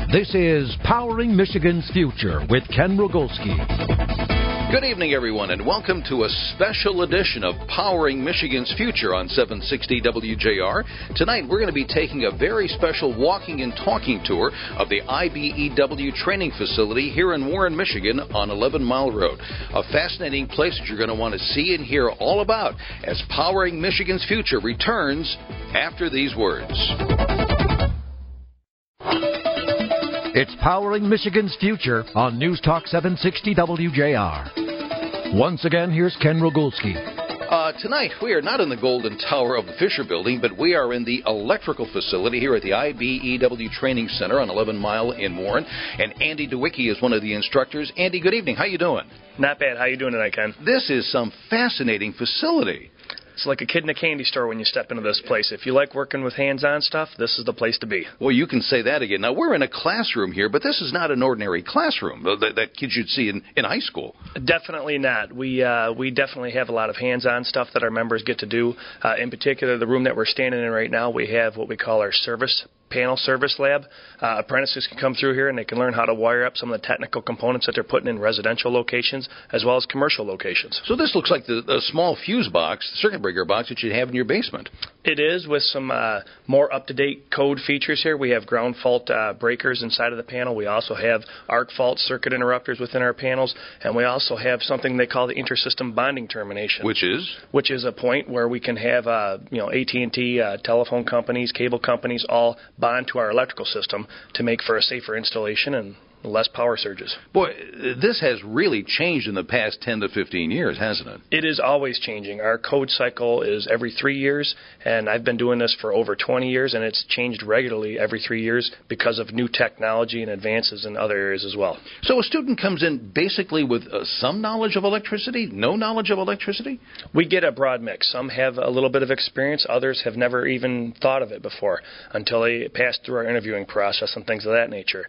This is Powering Michigan's Future with Ken Rogolski. Good evening, everyone, and welcome to a special edition of Powering Michigan's Future on 760 WJR. Tonight, we're going to be taking a very special walking and talking tour of the IBEW training facility here in Warren, Michigan on 11 Mile Road. A fascinating place that you're going to want to see and hear all about as Powering Michigan's Future returns after these words. It's Powering Michigan's Future on News Talk 760 WJR. Once again, here's Ken Rogolski. Tonight, we are not in the Golden Tower of the Fisher Building, but we are in the electrical facility here at the IBEW Training Center on 11 Mile in Warren. And Andy DeWicki is one of the instructors. Andy, good evening. How you doing? Not bad. How you doing tonight, Ken? This is some fascinating facility. It's like a kid in a candy store when you step into this place. If you like working with hands-on stuff, this is the place to be. Well, you can say that again. Now, we're in a classroom here, but this is not an ordinary classroom that kids you'd see in high school. Definitely not. We definitely have a lot of hands-on stuff that our members get to do. In particular, the room that we're standing in right now, we have what we call our panel service lab. Apprentices can come through here and they can learn how to wire up some of the technical components that they're putting in residential locations as well as commercial locations. So this looks like the small fuse box, circuit breaker box that you'd have in your basement. It is, with some more up-to-date code features here. We have ground fault breakers inside of the panel. We also have arc fault circuit interrupters within our panels, and we also have something they call the intersystem bonding termination. Which is? Which is a point where we can have AT&T, telephone companies, cable companies all bond to our electrical system to make for a safer installation and less power surges. Boy, this has really changed in the past 10 to 15 years, hasn't it? It is always changing. Our code cycle is every 3 years, and I've been doing this for over 20 years, and it's changed regularly every 3 years because of new technology and advances in other areas as well. So a student comes in basically with some knowledge of electricity, no knowledge of electricity? We get a broad mix. Some have a little bit of experience. Others have never even thought of it before until they pass through our interviewing process and things of that nature.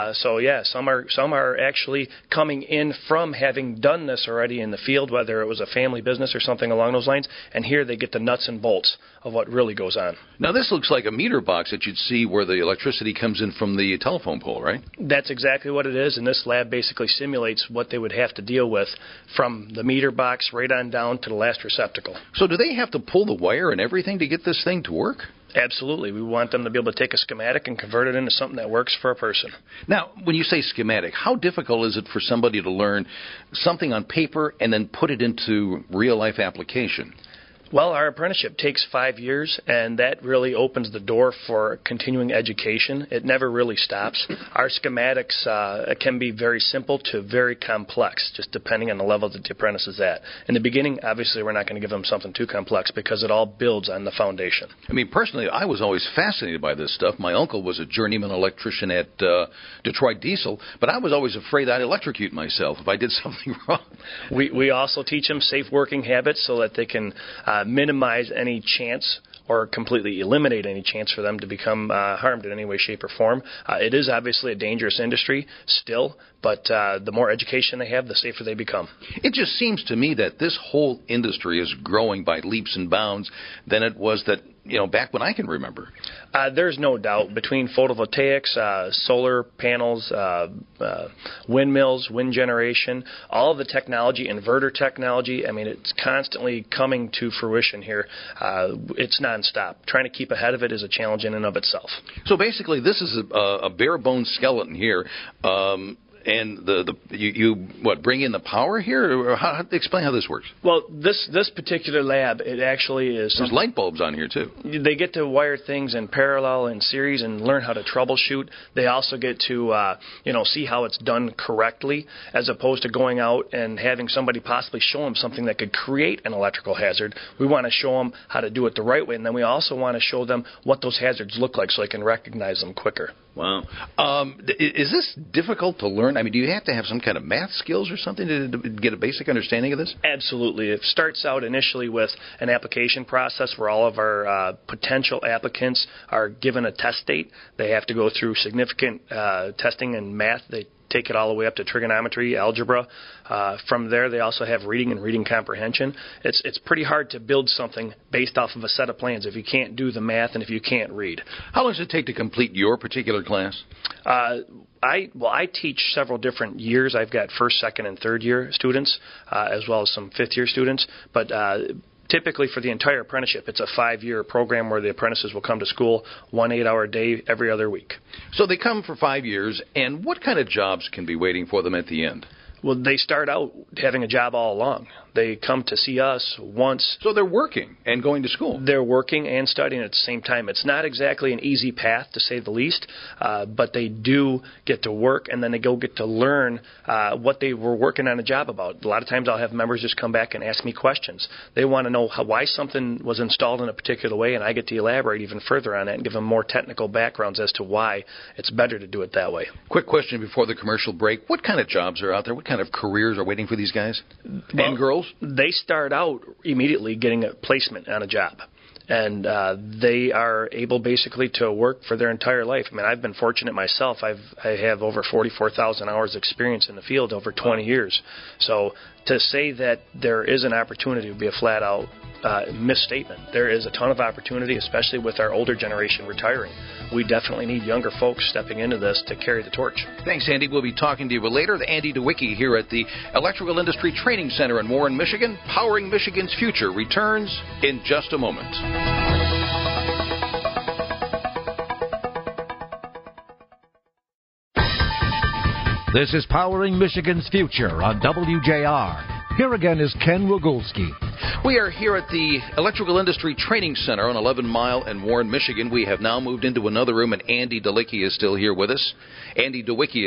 Some are actually coming in from having done this already in the field, whether it was a family business or something along those lines, and here they get the nuts and bolts of what really goes on. Now, this looks like a meter box that you'd see where the electricity comes in from the telephone pole, right? That's exactly what it is, and this lab basically simulates what they would have to deal with from the meter box right on down to the last receptacle. So do they have to pull the wire and everything to get this thing to work? Absolutely. We want them to be able to take a schematic and convert it into something that works for a person. Now, when you say schematic, how difficult is it for somebody to learn something on paper and then put it into real-life application? Well, our apprenticeship takes 5 years, and that really opens the door for continuing education. It never really stops. Our schematics can be very simple to very complex, just depending on the level that the apprentice is at. In the beginning, obviously, we're not going to give them something too complex because it all builds on the foundation. I mean, personally, I was always fascinated by this stuff. My uncle was a journeyman electrician at Detroit Diesel, but I was always afraid I'd electrocute myself if I did something wrong. We also teach them safe working habits so that they can minimize any chance or completely eliminate any chance for them to become harmed in any way, shape, or form. It is obviously a dangerous industry still, but the more education they have, the safer they become. It just seems to me that this whole industry is growing by leaps and bounds than it was back when I can remember. There's no doubt. Between photovoltaics, solar panels, windmills, wind generation, all of the technology, inverter technology, I mean, it's constantly coming to fruition here. It's nonstop. Trying to keep ahead of it is a challenge in and of itself. So basically, this is a bare-bones skeleton here. And you bring in the power here? Or explain how this works. Well, this particular lab, it actually is... There's light bulbs on here, too. They get to wire things in parallel and series and learn how to troubleshoot. They also get to, see how it's done correctly, as opposed to going out and having somebody possibly show them something that could create an electrical hazard. We want to show them how to do it the right way, and then we also want to show them what those hazards look like so they can recognize them quicker. Wow. Is this difficult to learn? I mean, do you have to have some kind of math skills or something to get a basic understanding of this? Absolutely. It starts out initially with an application process where all of our potential applicants are given a test date. They have to go through significant testing in math. They take it all the way up to trigonometry, algebra. From there, they also have reading and reading comprehension. It's pretty hard to build something based off of a set of plans if you can't do the math and if you can't read. How long does it take to complete your particular class? I teach several different years. I've got first, second, and third year students, as well as some fifth year students. But typically for the entire apprenticeship, it's a 5-year program where the apprentices will come to school 1 8-hour day every other week. So they come for 5 years, and what kind of jobs can be waiting for them at the end? Well, they start out having a job all along. They come to see us once. So they're working and going to school. They're working and studying at the same time. It's not exactly an easy path, to say the least, but they do get to work, and then they get to learn what they were working on a job about. A lot of times I'll have members just come back and ask me questions. They want to know why something was installed in a particular way, and I get to elaborate even further on that and give them more technical backgrounds as to why it's better to do it that way. Quick question before the commercial break. What kind of jobs are out there? What kind of careers are waiting for these guys and girls? They start out immediately getting a placement on a job. And they are able basically to work for their entire life. I mean, I've been fortunate myself. I have over 44,000 hours experience in the field over 20 years. So to say that there is an opportunity would be a flat-out misstatement. There is a ton of opportunity, especially with our older generation retiring. We definitely need younger folks stepping into this to carry the torch. Thanks, Andy. We'll be talking to you later. Andy DeWicki here at the Electrical Industry Training Center in Warren, Michigan. Powering Michigan's Future returns in just a moment. This is Powering Michigan's Future on WJR. Here again is Ken Rogulski. We are here at the Electrical Industry Training Center on 11 Mile in Warren, Michigan. We have now moved into another room, and Andy DeWicki is still here with us. Andy,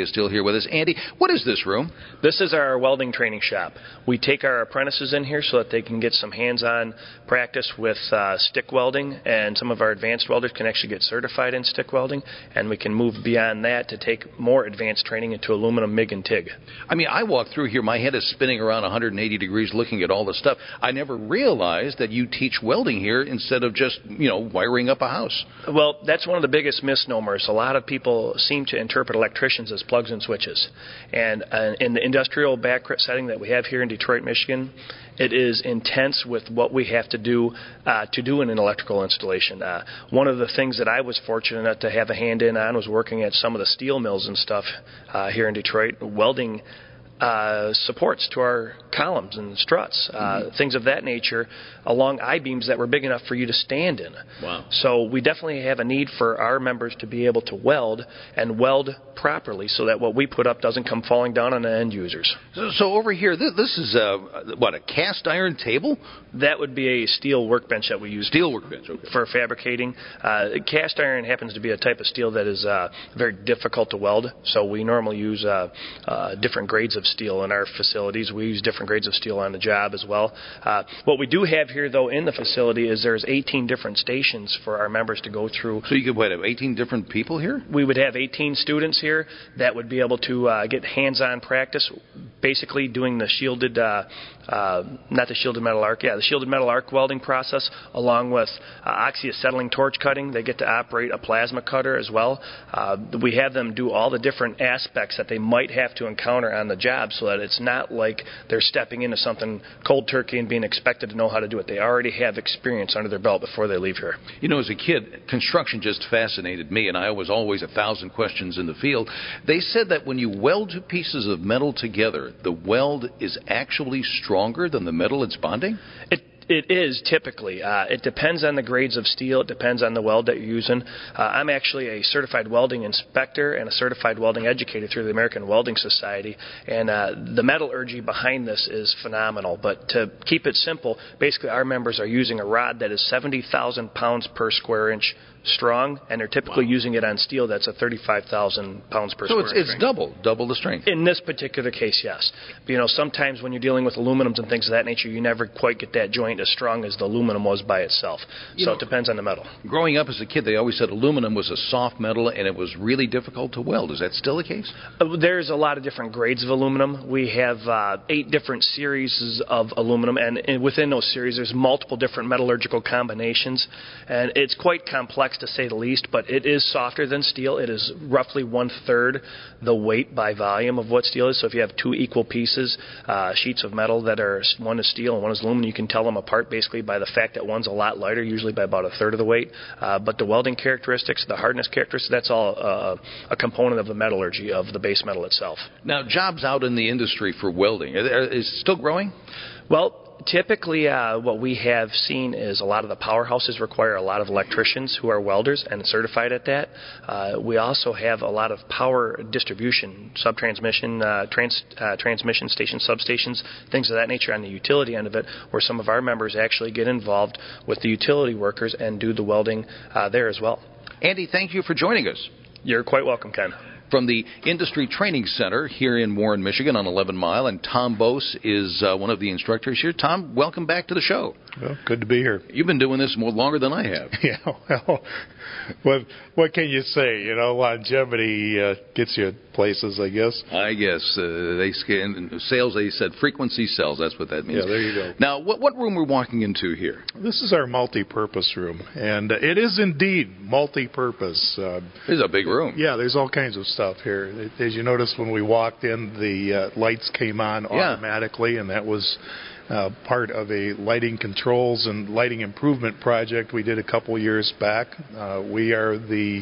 what is this room? This is our welding training shop. We take our apprentices in here so that they can get some hands-on practice with stick welding, and some of our advanced welders can actually get certified in stick welding, and we can move beyond that to take more advanced training into aluminum, MIG, and TIG. I mean, I walk through here, my head is spinning around 180 degrees looking at all this stuff. I never realized that you teach welding here instead of just, wiring up a house. Well, that's one of the biggest misnomers. A lot of people seem to interpret electricians as plugs and switches. And in the industrial background setting that we have here in Detroit, Michigan, it is intense with what we have to do in an electrical installation. One of the things that I was fortunate enough to have a hand in on was working at some of the steel mills and stuff here in Detroit, welding supports to our columns and struts, things of that nature, along I-beams that were big enough for you to stand in. Wow. So we definitely have a need for our members to be able to weld and weld properly so that what we put up doesn't come falling down on the end users. So over here, this is, a cast iron table? That would be a steel workbench that we use. Steel workbench, okay. For fabricating. Cast iron happens to be a type of steel that is very difficult to weld, so we normally use different grades of steel in our facilities. We use different grades of steel on the job as well. What we do have here, though, in the facility is there's 18 different stations for our members to go through. So you could have 18 different people here? We would have 18 students here that would be able to get hands-on practice, basically doing the shielded, not the shielded metal arc, the shielded metal arc welding process, along with oxyacetylene torch cutting. They get to operate a plasma cutter as well. We have them do all the different aspects that they might have to encounter on the job, so that it's not like they're stepping into something cold turkey and being expected to know how to do it. They already have experience under their belt before they leave here. As a kid, construction just fascinated me, and I was always 1,000 questions in the field. They said that when you weld two pieces of metal together, the weld is actually stronger than the metal it's bonding? It is typically. It depends on the grades of steel. It depends on the weld that you're using. I'm actually a certified welding inspector and a certified welding educator through the American Welding Society, and the metallurgy behind this is phenomenal. But to keep it simple, basically our members are using a rod that is 70,000 pounds per square inch strong, and they're typically using it on steel that's a 35,000 pounds per square inch. So it's double the strength. In this particular case, yes. But, sometimes when you're dealing with aluminums and things of that nature, you never quite get that joint as strong as the aluminum was by itself. So it depends on the metal. Growing up as a kid, they always said aluminum was a soft metal and it was really difficult to weld. Is that still the case? There's a lot of different grades of aluminum. We have 8 different series of aluminum, and within those series there's multiple different metallurgical combinations, and it's quite complex to say the least, but it is softer than steel. It is roughly 1/3 the weight by volume of what steel is. So if you have two equal pieces, sheets of metal that are, one is steel and one is aluminum, you can tell them apart basically by the fact that one's a lot lighter, usually by about 1/3 of the weight. But the welding characteristics, the hardness characteristics, that's all a component of the metallurgy of the base metal itself. Now, jobs out in the industry for welding, is it still growing? Well, typically what we have seen is a lot of the powerhouses require a lot of electricians who are welders and certified at that. We also have a lot of power distribution, transmission stations, substations, things of that nature on the utility end of it, where some of our members actually get involved with the utility workers and do the welding there as well. Andy, thank you for joining us. You're quite welcome, Ken. From the Industry Training Center here in Warren, Michigan on 11 Mile, and Tom Bose is one of the instructors here. Tom, welcome back to the show. Well, good to be here. You've been doing this longer than I have. Yeah, well, what can you say? You know, longevity gets you places, I guess. I guess. Sales, they said frequency sells. That's what that means. Yeah, there you go. Now, what room we're walking into here? This is our multi-purpose room, and it is indeed multi-purpose. This is a big room. Yeah, there's all kinds of stuff here. As you noticed when we walked in, the lights came on automatically, and that was part of a lighting controls and lighting improvement project we did a couple years back. We are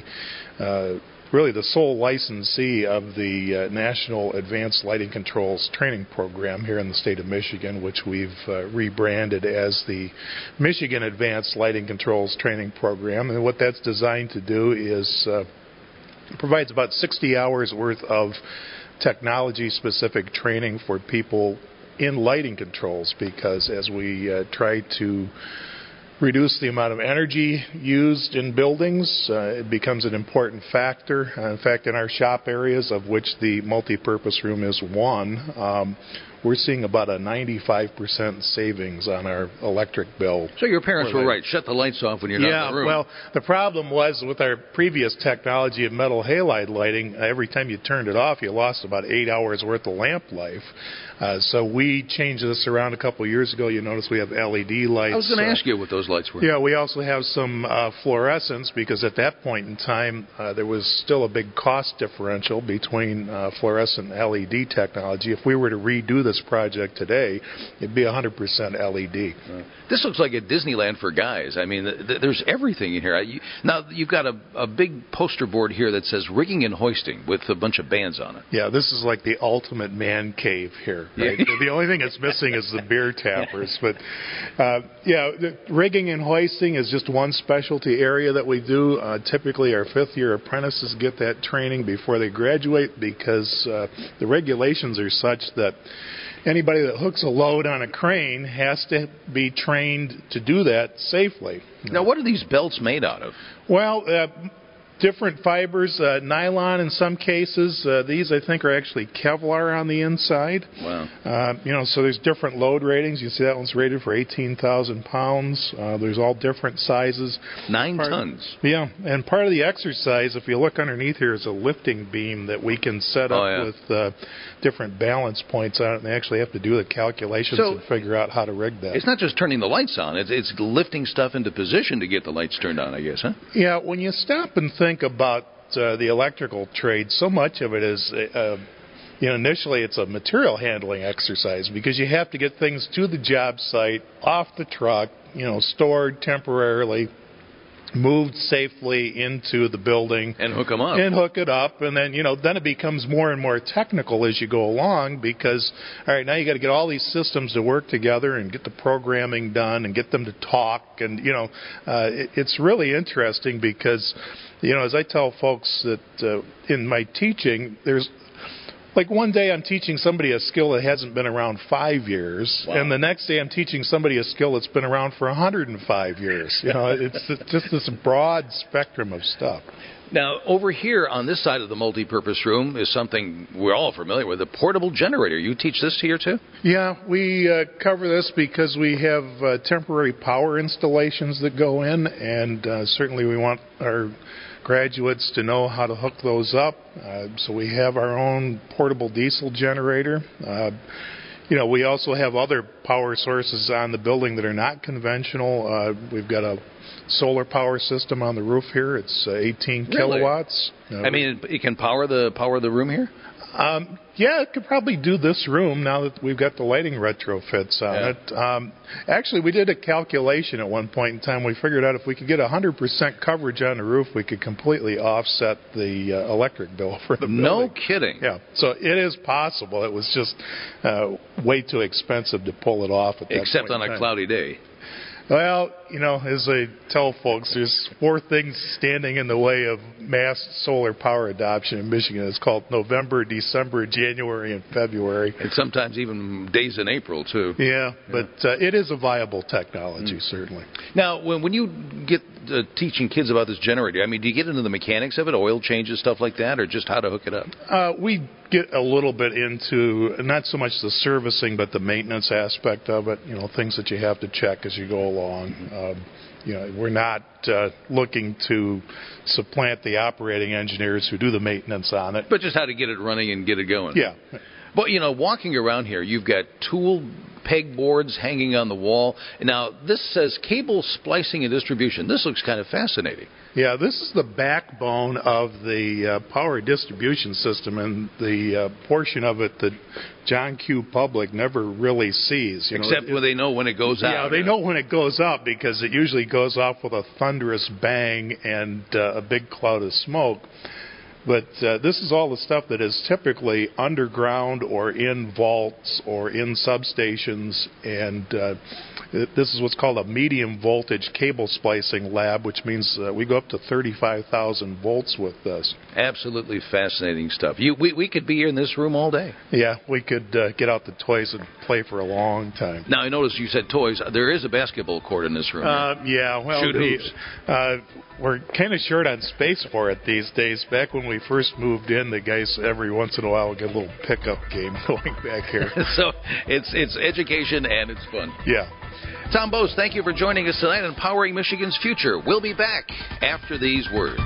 really the sole licensee of the National Advanced Lighting Controls Training Program here in the state of Michigan, which we've rebranded as the Michigan Advanced Lighting Controls Training Program. And what that's designed to do is it provides about 60 hours worth of technology-specific training for people in lighting controls, because as we try to reduce the amount of energy used in buildings, it becomes an important factor. In fact, in our shop areas, of which the multi-purpose room is one, we're seeing about a 95% savings on our electric bill. So your parents were right. Shut the lights off when you're not in the room. Well, the problem was with our previous technology of metal halide lighting, every time you turned it off, you lost about 8 hours worth of lamp life. So we changed this around a couple of years ago. You notice we have LED lights. I was going to ask you what those lights were. Yeah, we also have some fluorescence, because at that point in time, there was still a big cost differential between fluorescent LED technology. If we were to redo this project today, it'd be 100% LED. This looks like a Disneyland for guys. I mean, there's everything in here. Now, you've got a big poster board here that says rigging and hoisting with a bunch of bands on it. Yeah, this is like the ultimate man cave here. Right? The only thing that's missing is the beer tappers. But, the rigging and hoisting is just one specialty area that we do. Typically, our fifth-year apprentices get that training before they graduate, because the regulations are such that anybody that hooks a load on a crane has to be trained to do that safely. Now, what are these belts made out of? Well, different fibers, nylon in some cases. These, I think, are actually Kevlar on the inside. Wow. So there's different load ratings. You see that one's rated for 18,000 pounds. There's all different sizes. 9 tons. Yeah, and part of the exercise, if you look underneath here, is a lifting beam that we can set up with different balance points on it, and they actually have to do the calculations and figure out how to rig that. It's not just turning the lights on. It's lifting stuff into position to get the lights turned on, I guess, huh? Yeah, when you stop and think about the electrical trade, so much of it is, initially it's a material handling exercise, because you have to get things to the job site, off the truck, stored temporarily, moved safely into the building. And hook them up. And hook it up. And then, then it becomes more and more technical as you go along, because, all right, now you got to get all these systems to work together and get the programming done and get them to talk. And, it's really interesting because, as I tell folks that in my teaching, there's, like, one day I'm teaching somebody a skill that hasn't been around 5 years, and the next day I'm teaching somebody a skill that's been around for 105 years. It's just this broad spectrum of stuff. Now, over here on this side of the multi-purpose room is something we're all familiar with, a portable generator. You teach this here, too? Yeah, we cover this because we have temporary power installations that go in, and certainly we want our graduates to know how to hook those up. So we have our own portable diesel generator. We also have other power sources on the building that are not conventional. We've got a solar power system on the roof here. It's 18 kilowatts. I mean, it can power the room here? Yeah, it could probably do this room now that we've got the lighting retrofits on it. Actually, we did a calculation at one point in time. We figured out if we could get 100% coverage on the roof, we could completely offset the electric bill for the building. No kidding. Yeah, so it is possible. It was just way too expensive to pull it off at that Except point on a cloudy day. Well, as I tell folks, there's 4 things standing in the way of mass solar power adoption in Michigan. It's called November, December, January, and February. And sometimes even days in April, too. Yeah, but it is a viable technology, certainly. Now, when you get teaching kids about this generator, I mean, do you get into the mechanics of it, oil changes, stuff like that, or just how to hook it up? We get a little bit into not so much the servicing, but the maintenance aspect of it, things that you have to check as you go along. We're not looking to supplant the operating engineers who do the maintenance on it. But just how to get it running and get it going. Yeah. But, walking around here, you've got tool pegboards hanging on the wall. Now, this says cable splicing and distribution. This looks kind of fascinating. Yeah, this is the backbone of the power distribution system, and the portion of it that John Q. Public never really sees. Except when they know when it goes out. Yeah, they know when it goes out because it usually goes off with a thunderous bang and a big cloud of smoke. But this is all the stuff that is typically underground or in vaults or in substations, and this is what's called a medium voltage cable splicing lab, which means we go up to 35,000 volts with this. Absolutely fascinating stuff. We could be here in this room all day. Yeah, we could get out the toys and play for a long time. Now, I noticed you said toys. There is a basketball court in this room. Yeah, well, we're kind of short on space for it these days. Back when we first moved in, the guys every once in a while would get a little pickup game going back here. So it's education and it's fun. Yeah. Tom Bose, thank you for joining us tonight on Powering Michigan's Future. We'll be back after these words.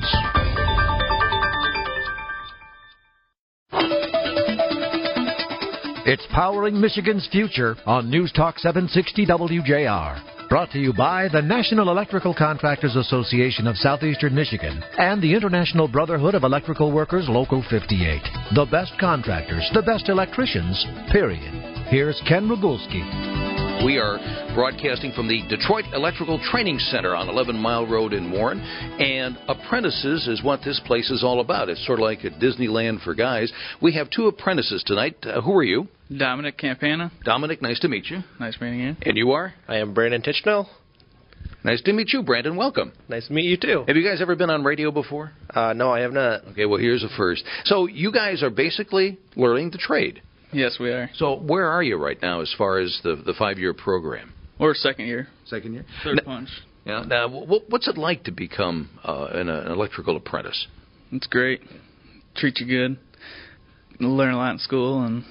It's Powering Michigan's Future on News Talk 760 WJR. Brought to you by the National Electrical Contractors Association of Southeastern Michigan and the International Brotherhood of Electrical Workers Local 58. The best contractors, the best electricians, period. Here's Ken Rogulski. We are broadcasting from the Detroit Electrical Training Center on 11 Mile Road in Warren, and apprentices is what this place is all about. It's sort of like a Disneyland for guys. We have 2 apprentices tonight. Who are you? Dominic Campana. Dominic, nice to meet you. Nice meeting you. And you are? I am Brandon Tichnell. Nice to meet you, Brandon. Welcome. Nice to meet you, too. Have you guys ever been on radio before? No, I have not. Okay, well, here's a first. So you guys are basically learning the trade. Yes, we are. So where are you right now as far as the 5-year program? We're second year. Second year? Third punch. Yeah. Now, what's it like to become an electrical apprentice? It's great. Treat you good. Learn a lot in school. And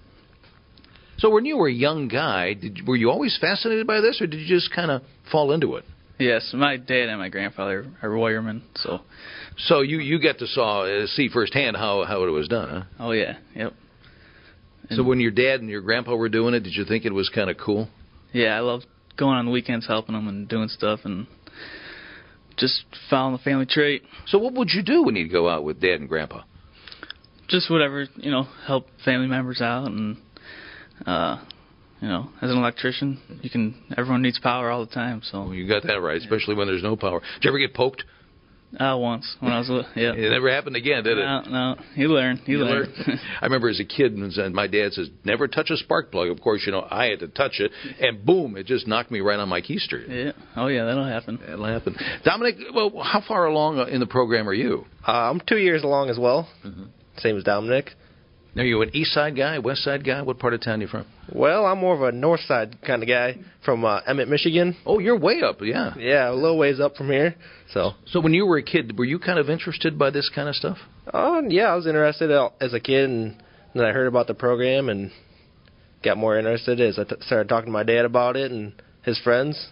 so when you were a young guy, were you always fascinated by this, or did you just kind of fall into it? Yes, my dad and my grandfather are wiremen. So you get to see firsthand how it was done, huh? Oh, yeah. Yep. So when your dad and your grandpa were doing it, did you think it was kind of cool? Yeah, I loved going on the weekends helping them and doing stuff and just following the family trait. So what would you do when you'd go out with Dad and Grandpa? Just whatever, help family members out and, as an electrician, everyone needs power all the time. So well, you got that right, especially when there's no power. Did you ever get poked? Once when I was little, yeah. It never happened again, did it? No. You learn. I remember as a kid, and my dad says, never touch a spark plug. Of course, I had to touch it, and boom, it just knocked me right on my keister. Yeah. Oh, yeah, that'll happen. Dominic, well, how far along in the program are you? I'm 2 years along as well. Mm-hmm. Same as Dominic. Are you an east side guy, west side guy? What part of town are you from? Well, I'm more of a north side kind of guy from Emmett, Michigan. Oh, you're way up, yeah. Yeah, a little ways up from here. So when you were a kid, were you kind of interested by this kind of stuff? Yeah, I was interested as a kid, and then I heard about the program and got more interested as I started talking to my dad about it and his friends.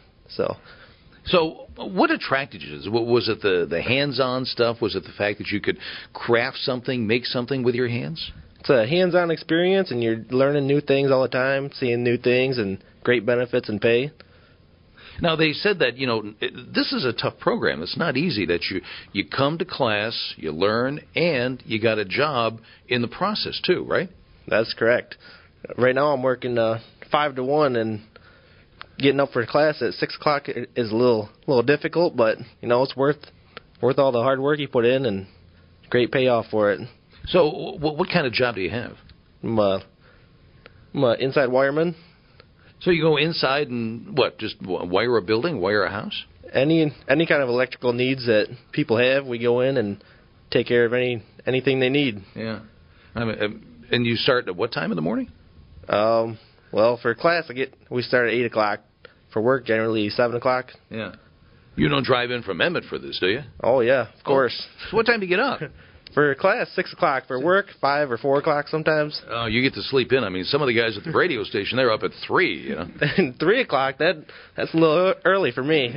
So what attracted you? Was it the hands-on stuff? Was it the fact that you could craft something, make something with your hands? It's a hands-on experience, and you're learning new things all the time, seeing new things, and great benefits and pay. Now, they said that, this is a tough program. It's not easy that you come to class, you learn, and you got a job in the process, too, right? That's correct. Right now I'm working 5 to 1, and getting up for class at 6 o'clock is a little difficult, but, it's worth all the hard work you put in, and great payoff for it. So what kind of job do you have? I'm an inside wireman. So you go inside and just wire a building, wire a house? Any kind of electrical needs that people have, we go in and take care of anything they need. Yeah. And you start at what time in the morning? Well, for class, we start at 8 o'clock. For work, generally 7 o'clock. Yeah. You don't drive in from Emmett for this, do you? Oh, yeah, of course. So what time do you get up? For class, 6 o'clock. For work, 5 or 4 o'clock sometimes. Oh, you get to sleep in. I mean, some of the guys at the radio station, they're up at 3, And 3 o'clock, that's a little early for me.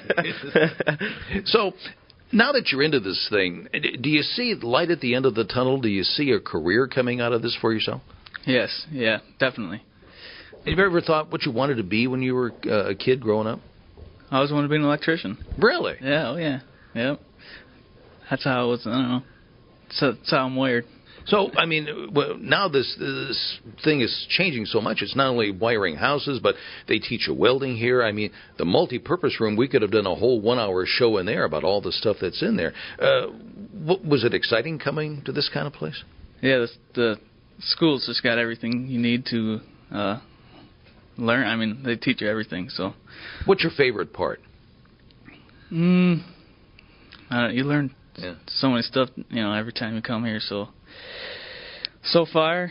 So, now that you're into this thing, do you see light at the end of the tunnel? Do you see a career coming out of this for yourself? Yes, yeah, definitely. Have you ever thought what you wanted to be when you were a kid growing up? I always wanted to be an electrician. Really? Yeah, oh yeah. Yep. That's how I was, I don't know. That's how I'm wired. So, I mean, now this thing is changing so much. It's not only wiring houses, but they teach you welding here. I mean, the multi-purpose room, we could have done a whole 1-hour show in there about all the stuff that's in there. Was it exciting coming to this kind of place? Yeah, the school's just got everything you need to learn. I mean, they teach you everything. So, what's your favorite part? You learn so many stuff, every time you come here. So far,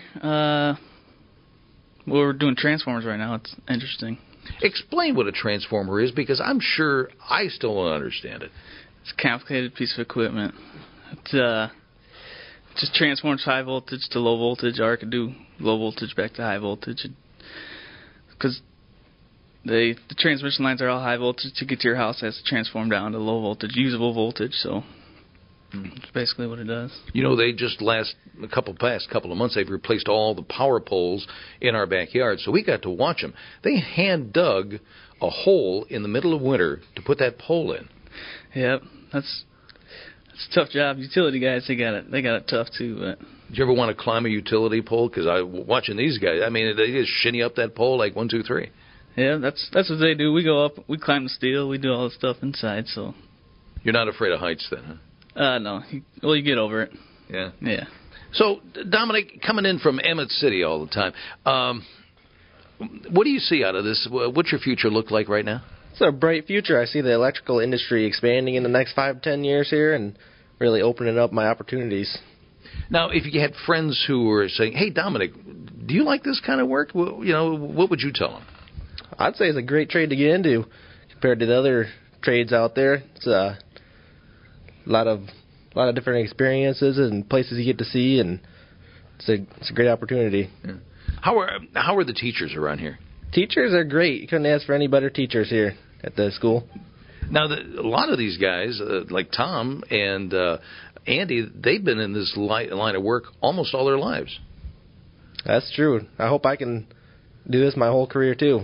we're doing transformers right now. It's interesting. Explain what a transformer is, because I'm sure I still don't understand it. It's a complicated piece of equipment. It just transforms high voltage to low voltage, or it can do low voltage back to high voltage. Because the transmission lines are all high voltage. To get to your house, it has to transform down to low voltage, usable voltage. So that's basically what it does. They just past couple of months, they've replaced all the power poles in our backyard, so we got to watch them. They hand dug a hole in the middle of winter to put that pole in. Yep, that's a tough job. Utility guys, they got it tough too. But did you ever want to climb a utility pole? Because watching these guys, I mean, they just shinny up that pole like 1, 2, 3. Yeah, that's what they do. We go up, we climb the steel, we do all the stuff inside. So you're not afraid of heights then, huh? No. You get over it. Yeah. Yeah. So, Dominic, coming in from Emmett City all the time, what do you see out of this? What's your future look like right now? It's a bright future. I see the electrical industry expanding in the next 5 to 10 years here and really opening up my opportunities. Now, if you had friends who were saying, hey, Dominic, do you like this kind of work? Well, what would you tell them? I'd say it's a great trade to get into compared to the other trades out there. It's a lot of different experiences and places you get to see, and it's a great opportunity. Yeah. How are the teachers around here? Teachers are great. You couldn't ask for any better teachers here at the school. Now, a lot of these guys, like Tom and Andy, they've been in this line of work almost all their lives. That's true. I hope I can do this my whole career, too.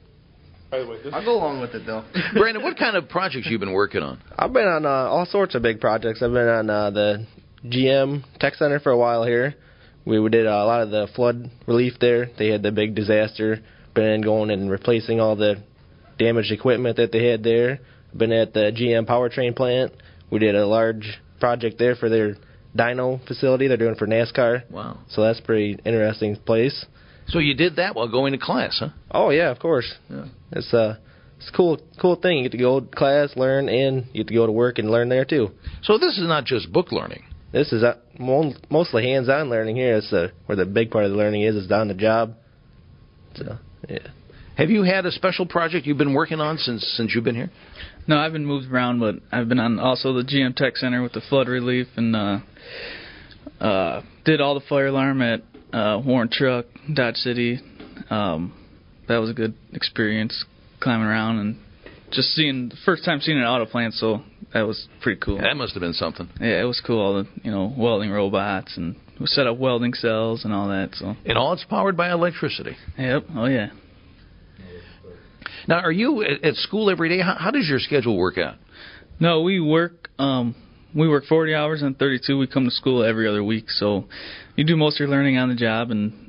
I'll go along with it, though. Brandon, what kind of projects you been working on? I've been on all sorts of big projects. I've been on the GM Tech Center for a while here. We did a lot of the flood relief there. They had the big disaster. Been going and replacing all the damaged equipment that they had there. Been at the GM powertrain plant. We did a large project there for their dyno facility they're doing for NASCAR. Wow. So that's a pretty interesting place. So you did that while going to class, huh? Oh, yeah, of course. Yeah. It's a cool thing. You get to go to class, learn, and you get to go to work and learn there, too. So this is not just book learning. This is mostly hands-on learning here. It's where the big part of the learning is on the job. So, yeah. Have you had a special project you've been working on since you've been here? No, I've been moved around, but I've been on also the GM Tech Center with the flood relief, and did all the fire alarm at Warren Truck, Dodge City. That was a good experience, climbing around and just the first time seeing an auto plant, so that was pretty cool. That must have been something. Yeah, it was cool, all the welding robots, and we set up welding cells and all that. So. And all it's powered by electricity. Yep, oh yeah. Now, are you at school every day? How does your schedule work out? No, we work 40 hours and 32. We come to school every other week, so you do most of your learning on the job, and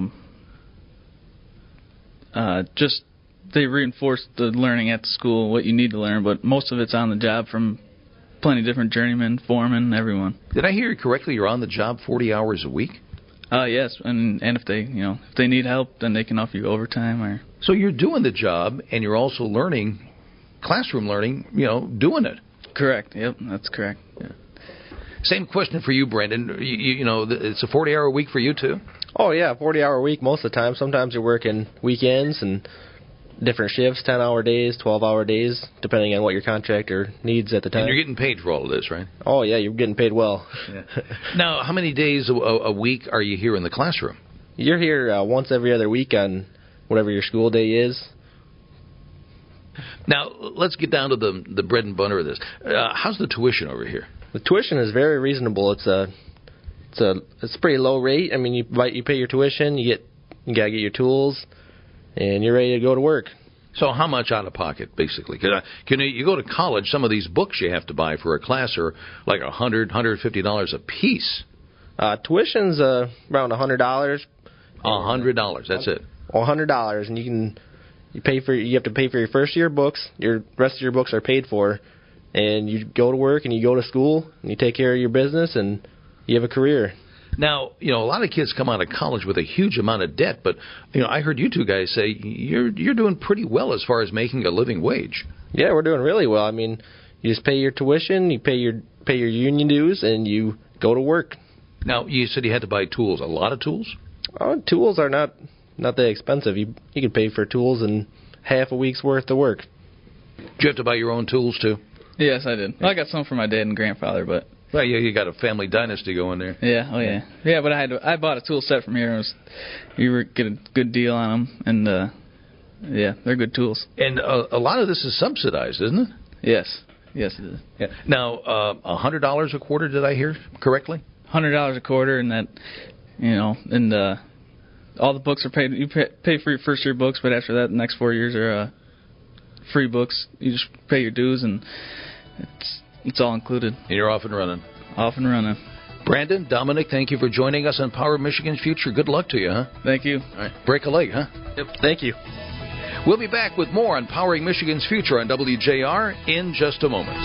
just they reinforce the learning at the school, what you need to learn, but most of it's on the job from plenty of different journeymen, foremen, everyone. Did I hear you correctly? You're on the job 40 hours a week? Yes, and if they need help, then they can offer you overtime. Or so you're doing the job, and you're also learning, classroom learning, doing it. Correct. Yep, that's correct. Yeah. Same question for you, Brandon. It's a 40-hour week for you too? Oh yeah, 40-hour week most of the time. Sometimes you're working weekends and different shifts, 10-hour days, 12-hour days, depending on what your contractor needs at the time. And you're getting paid for all of this, right? Oh, yeah, you're getting paid well. Yeah. Now, how many days a week are you here in the classroom? You're here once every other week on whatever your school day is. Now, let's get down to the bread and butter of this. How's the tuition over here? The tuition is very reasonable. It's a pretty low rate. I mean, you pay your tuition, you gotta get your tools, and you're ready to go to work. So how much out of pocket, basically? Because you go to college, some of these books you have to buy for a class are like $100, $150 a piece. Tuition's around $100. $100, that's it. $100, and you have to pay for your first year books. Your rest of your books are paid for, and you go to work and you go to school and you take care of your business and you have a career. Now, a lot of kids come out of college with a huge amount of debt, but, I heard you two guys say you're doing pretty well as far as making a living wage. Yeah, we're doing really well. I mean, you just pay your tuition, you pay your union dues, and you go to work. Now, you said you had to buy tools. A lot of tools? Tools are not that expensive. You can pay for tools in half a week's worth of work. Did you have to buy your own tools, too? Yes, I did. Well, I got some for my dad and grandfather, but... Well, yeah, you got a family dynasty going there. Yeah, oh yeah. Yeah, but I bought a tool set from here. You get a good deal on them, and yeah, they're good tools. And a lot of this is subsidized, isn't it? Yes, it is. Yeah. Now, $100 a quarter, did I hear correctly? $100 a quarter, and that, and all the books are paid. You pay for your first year books, but after that, the next 4 years are free books. You just pay your dues, and it's all included. And you're off and running. Off and running. Brandon, Dominic, thank you for joining us on Power Michigan's Future. Good luck to you, huh? Thank you. All right. Break a leg, huh? Yep. Thank you. We'll be back with more on Powering Michigan's Future on WJR in just a moment.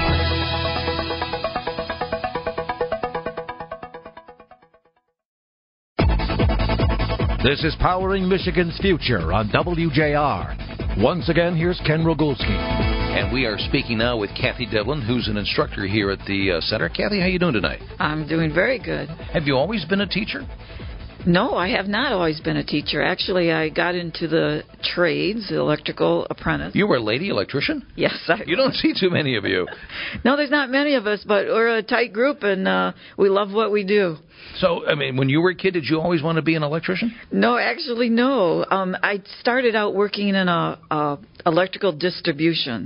This is Powering Michigan's Future on WJR. Once again, here's Ken Rogulski. And we are speaking now with Kathy Devlin, who's an instructor here at the center. Kathy, how you doing tonight? I'm doing very good. Have you always been a teacher? No, I have not always been a teacher. Actually, I got into the trades, the electrical apprentice. You were a lady electrician? Yes. You don't see too many of you. No, there's not many of us, but we're a tight group, and we love what we do. So, when you were a kid, did you always want to be an electrician? No, actually, no. I started out working in a electrical distribution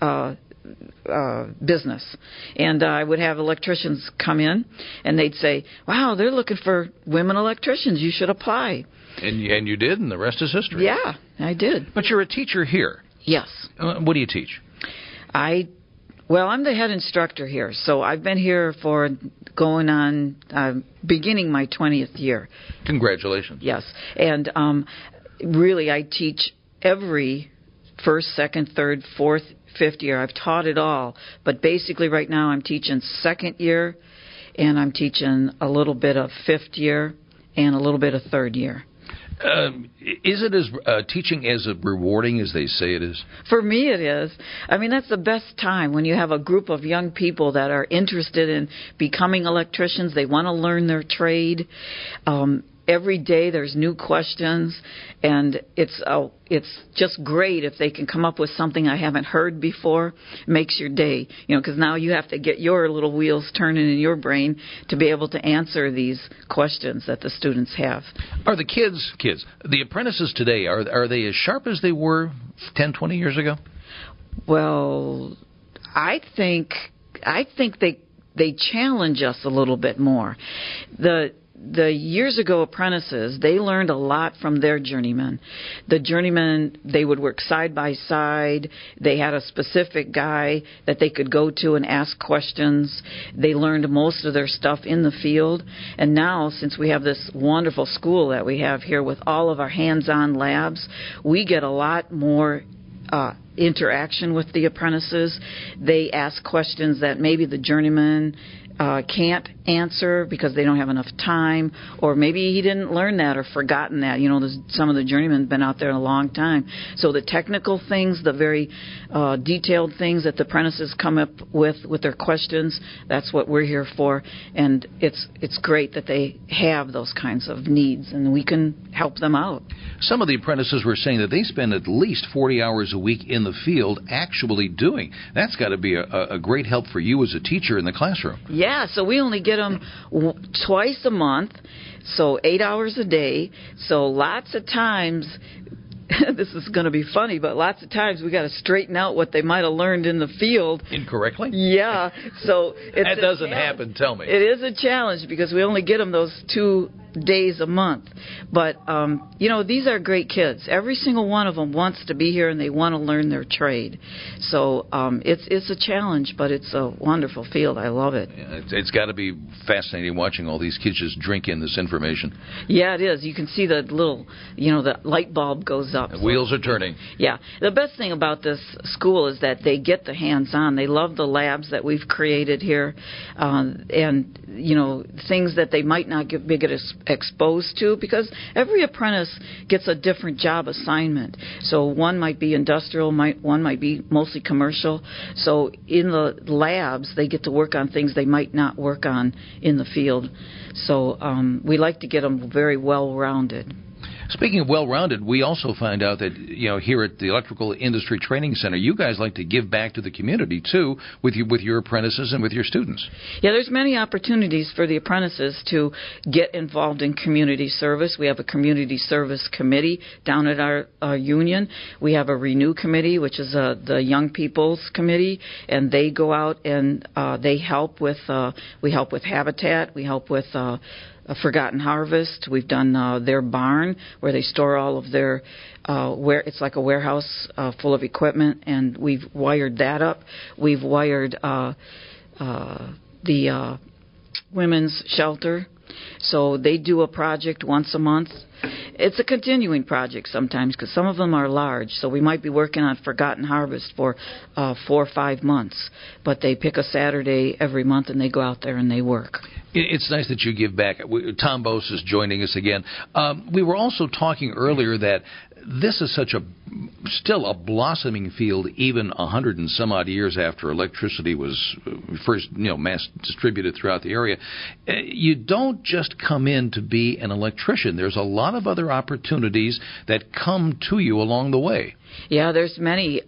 business, and I would have electricians come in, and they'd say, "Wow, they're looking for women electricians. You should apply." And you did, and the rest is history. Yeah, I did. But you're a teacher here. Yes. What do you teach? I'm the head instructor here, so I've been here for going on, beginning my 20th year. Congratulations. Yes, and really, I teach every first, second, third, fourth, fifth year. I've taught it all, but basically right now I'm teaching second year, and I'm teaching a little bit of fifth year and a little bit of third year. Is it as teaching as rewarding as they say it is? For me, it is. That's the best time when you have a group of young people that are interested in becoming electricians. They want to learn their trade. Every day there's new questions, and it's just great if they can come up with something I haven't heard before. It makes your day, because now you have to get your little wheels turning in your brain to be able to answer these questions that the students have. Are the kids, the apprentices today, are they as sharp as they were 10, 20 years ago? Well, I think they challenge us a little bit more. the years ago apprentices, they learned a lot from their journeymen. The journeymen, they would work side by side. They had a specific guy that they could go to and ask questions. They learned most of their stuff in the field. And now, since we have this wonderful school that we have here with all of our hands-on labs, we get a lot more interaction with the apprentices. They ask questions that maybe the journeyman can't answer because they don't have enough time, or maybe he didn't learn that or forgotten that. You know, some of the journeymen have been out there a long time. So the technical things, the very detailed things that the apprentices come up with their questions, that's what we're here for. And it's great that they have those kinds of needs, and we can help them out. Some of the apprentices were saying that they spend at least 40 hours a week in the field actually doing. That's got to be a great help for you as a teacher in the classroom. Yeah, so we only get them twice a month, so 8 hours a day. So lots of times, this is going to be funny, but lots of times we got to straighten out what they might have learned in the field. Incorrectly? Yeah. So that doesn't happen, tell me. It is a challenge because we only get them those 2 days a month. But, these are great kids. Every single one of them wants to be here and they want to learn their trade. So it's a challenge, but it's a wonderful field. I love it. Yeah, it's got to be fascinating watching all these kids just drink in this information. Yeah, it is. You can see the little, the light bulb goes up. The wheels are turning. Yeah. The best thing about this school is that they get the hands-on. They love the labs that we've created here, and, things that they might not get exposed to, because every apprentice gets a different job assignment. So one might be industrial, one might be mostly commercial. So in the labs, they get to work on things they might not work on in the field. So we like to get them very well-rounded. Speaking of well-rounded, we also find out that, here at the Electrical Industry Training Center, you guys like to give back to the community, too, with your apprentices and with your students. Yeah, there's many opportunities for the apprentices to get involved in community service. We have a community service committee down at our union. We have a Renew committee, which is the young people's committee, and they go out and they help with, we help with habitat, we help with a Forgotten Harvest. We've done their barn where they store all of their it's like a warehouse full of equipment, and we've wired that up. We've wired the women's shelter. So they do a project once a month. It's a continuing project sometimes because some of them are large. So we might be working on Forgotten Harvest for 4 or 5 months. But they pick a Saturday every month and they go out there and they work. It's nice that you give back. Tom Bose is joining us again. We were also talking earlier that this is still a blossoming field, even 100 and some odd years after electricity was first, mass distributed throughout the area. You don't just come in to be an electrician. There's a lot of other opportunities that come to you along the way. Yeah, there's many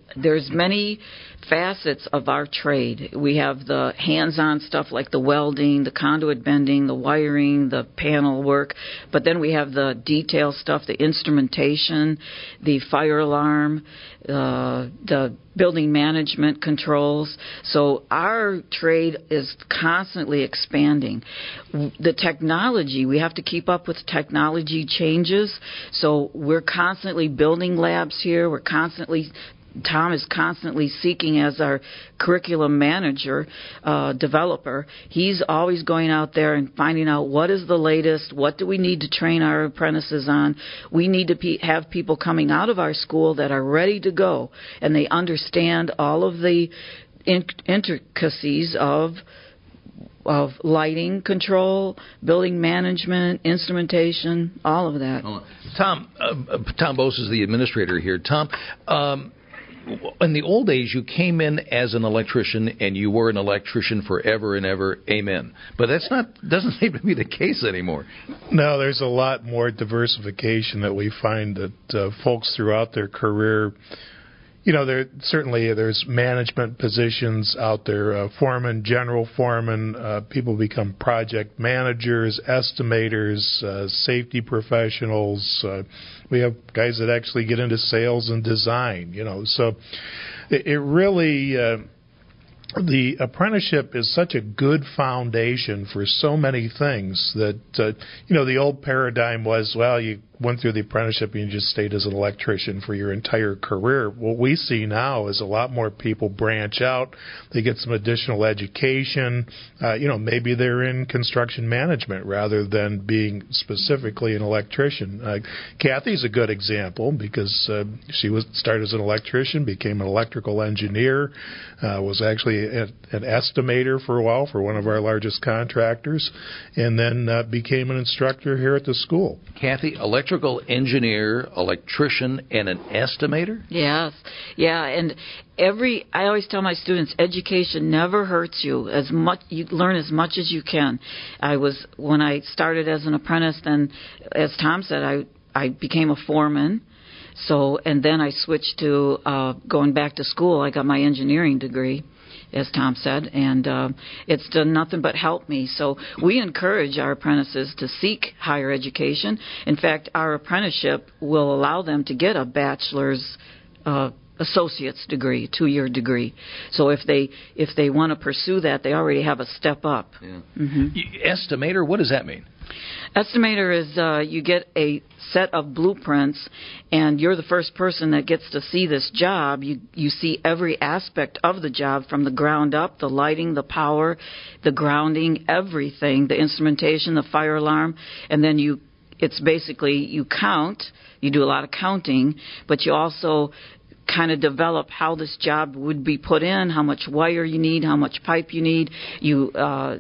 facets of our trade. We have the hands-on stuff like the welding, the conduit bending, the wiring, the panel work, but then we have the detail stuff, the instrumentation, the fire alarm, the building management controls. So our trade is constantly expanding. The technology, we have to keep up with technology changes, so we're constantly building labs here. Tom is constantly seeking, as our curriculum manager, developer. He's always going out there and finding out what is the latest, what do we need to train our apprentices on. We need to have people coming out of our school that are ready to go, and they understand all of the intricacies of lighting control, building management, instrumentation, all of that. Tom Bose is the administrator here. Tom, in the old days, you came in as an electrician, and you were an electrician forever and ever. Amen. But doesn't seem to be the case anymore. No, there's a lot more diversification that we find that folks throughout their career. There's management positions out there, foreman, general foreman, people become project managers, estimators, safety professionals. We have guys that actually get into sales and design, So it really the apprenticeship is such a good foundation for so many things that, the old paradigm was, well, you went through the apprenticeship and you just stayed as an electrician for your entire career. What we see now is a lot more people branch out. They get some additional education. Maybe they're in construction management rather than being specifically an electrician. Kathy's a good example because she started as an electrician, became an electrical engineer, was actually an estimator for a while for one of our largest contractors, and then became an instructor here at the school. Kathy, electrical engineer, electrician, and an estimator? Yes. Yeah, and I always tell my students, education never hurts you. You learn as much as you can. When I started as an apprentice, then, as Tom said, I became a foreman. And then I switched to going back to school. I got my engineering degree, as Tom said, and it's done nothing but help me. So we encourage our apprentices to seek higher education. In fact, our apprenticeship will allow them to get a bachelor's associate's degree, 2-year degree. So if they want to pursue that, they already have a step up. Yeah. Mm-hmm. Estimator, what does that mean? Estimator is you get a set of blueprints, and you're the first person that gets to see this job. You see every aspect of the job from the ground up, the lighting, the power, the grounding, everything, the instrumentation, the fire alarm, and then it's basically you count. You do a lot of counting, but you also kind of develop how this job would be put in, how much wire you need, how much pipe you need. You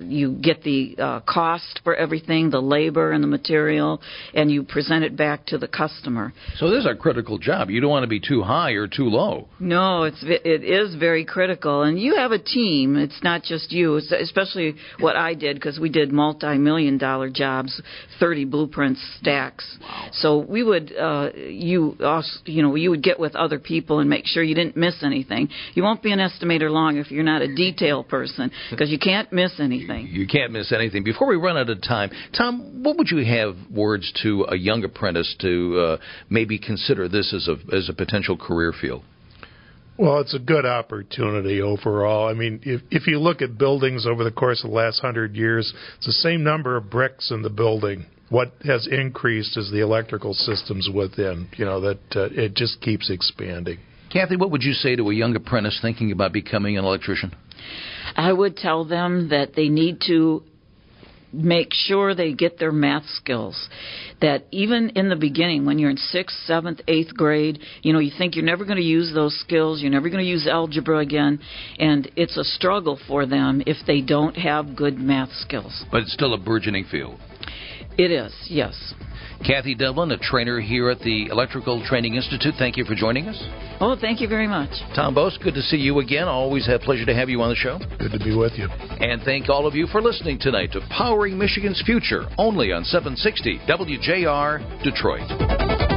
get the cost for everything, the labor and the material, and you present it back to the customer. So this is a critical job. You don't want to be too high or too low. No, it is very critical. And you have a team. It's not just you, especially what I did, because we did multi-million-dollar jobs, 30 blueprint stacks. Wow. So we would, you would get with other people and make sure you didn't miss anything. You won't be an estimator long if you're not a detail person, because you can't miss anything. You can't miss anything. Before we run out of time, Tom, what would you have words to a young apprentice to maybe consider this as a potential career field? Well, it's a good opportunity overall. I mean, if you look at buildings over the course of the last 100 years, it's the same number of bricks in the building. What has increased is the electrical systems within, it just keeps expanding. Kathy, what would you say to a young apprentice thinking about becoming an electrician? I would tell them that they need to make sure they get their math skills. That even in the beginning, when you're in 6th, 7th, 8th grade, you think you're never going to use those skills, you're never going to use algebra again, and it's a struggle for them if they don't have good math skills. But it's still a burgeoning field. It is, yes. Kathy Devlin, a trainer here at the Electrical Training Institute, thank you for joining us. Oh, thank you very much. Tom Bose, good to see you again. Always a pleasure to have you on the show. Good to be with you. And thank all of you for listening tonight to Powering Michigan's Future, only on 760 WJR Detroit.